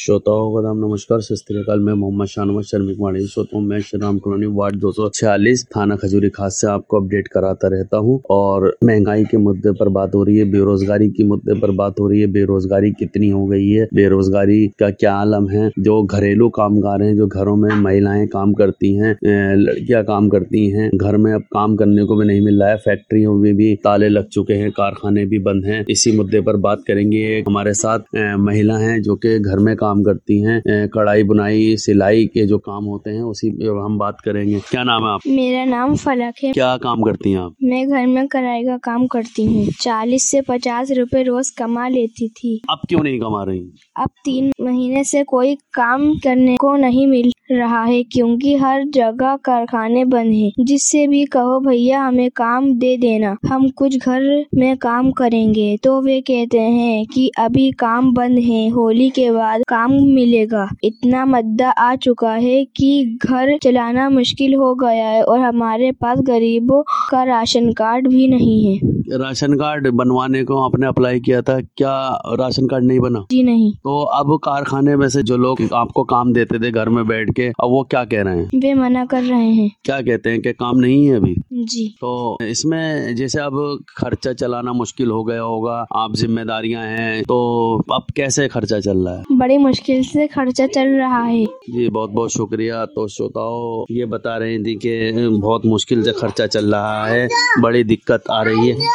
श्रोताओं का नाम नमस्कार, सत श्री अकाल। मैं मोहम्मद शाहनवाज शर्मिक वाणी श्रोता हूँ। मैं श्री राम कॉलोनी वार्ड 246 थाना खजूरी खास से आपको अपडेट कराता रहता हूँ। और महंगाई के मुद्दे पर बात हो रही है, बेरोजगारी के मुद्दे पर बात हो रही है। बेरोजगारी कितनी हो गई है, बेरोजगारी का क्या आलम है। जो घरेलू कामगार हैं, जो घरों में महिलाएं काम करती हैं, लड़कियां काम करती हैं, घर में अब काम करने को भी नहीं मिल रहा है। फैक्ट्रियों में भी ताले लग चुके हैं, कारखाने भी बंद हैं। इसी मुद्दे पर बात करेंगे। हमारे साथ महिला हैं जो कि घर में काम करती हैं, कढ़ाई बुनाई सिलाई के जो काम होते हैं उसी पे हम बात करेंगे। क्या नाम है आप? मेरा नाम फलक है। क्या काम करती हैं आप? मैं घर में कढ़ाई का काम करती हूँ। 40 से 50 रुपए रोज कमा लेती थी। अब क्यों नहीं कमा रही? अब 3 महीने से कोई काम करने को नहीं मिल रहा है, क्योंकि हर जगह कारखाने बंद हैं। जिससे भी कहो भैया हमें काम दे देना, हम कुछ घर में काम करेंगे, तो वे कहते हैं कि अभी काम बंद है, होली के बाद काम मिलेगा। इतना मुद्दा आ चुका है कि घर चलाना मुश्किल हो गया है और हमारे पास गरीबों का राशन कार्ड भी नहीं है। राशन कार्ड बनवाने को आपने अप्लाई किया था, क्या राशन कार्ड नहीं बना? जी नहीं। तो अब कारखाने में से जो लोग आपको काम देते थे घर में बैठ के, अब वो क्या कह रहे हैं? वे मना कर रहे हैं। क्या कहते हैं कि काम नहीं है अभी? जी। तो इसमें जैसे अब खर्चा चलाना मुश्किल हो गया होगा, आप जिम्मेदारियां हैं, तो अब कैसे खर्चा चल रहा है? बड़ी मुश्किल से खर्चा चल रहा है। जी बहुत बहुत शुक्रिया। तो श्रोताओं ये बता रहे थी कि बहुत मुश्किल से खर्चा चल रहा है, बड़ी दिक्कत आ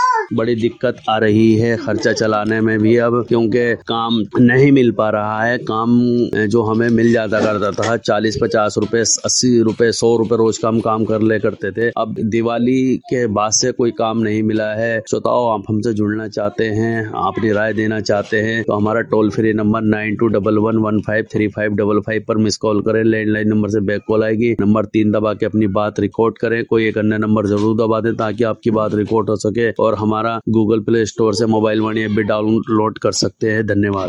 रही है खर्चा चलाने में भी अब, क्योंकि काम नहीं मिल पा रहा है। काम जो हमें मिल जाता करता था 40-50 रुपए, 80 रुपए, 100 रुपए रोज का हम काम कर ले करते थे। अब दिवाली के बाद से कोई काम नहीं मिला है। श्रोताओं आप हमसे जुड़ना चाहते हैं, अपनी राय देना चाहते हैं तो हमारा टोल फ्री नंबर 9211153555 पर मिस कॉल करें। लैंडलाइन नंबर से बैक कॉल आएगी। नंबर 3 दबा के अपनी बात रिकॉर्ड करें। कोई एक अन्य नंबर जरूर दबा दें ताकि आपकी बात रिकॉर्ड हो सके। और हमारा गूगल प्ले स्टोर से मोबाइल वाणी ऐप भी डाउनलोड कर सकते हैं। धन्यवाद।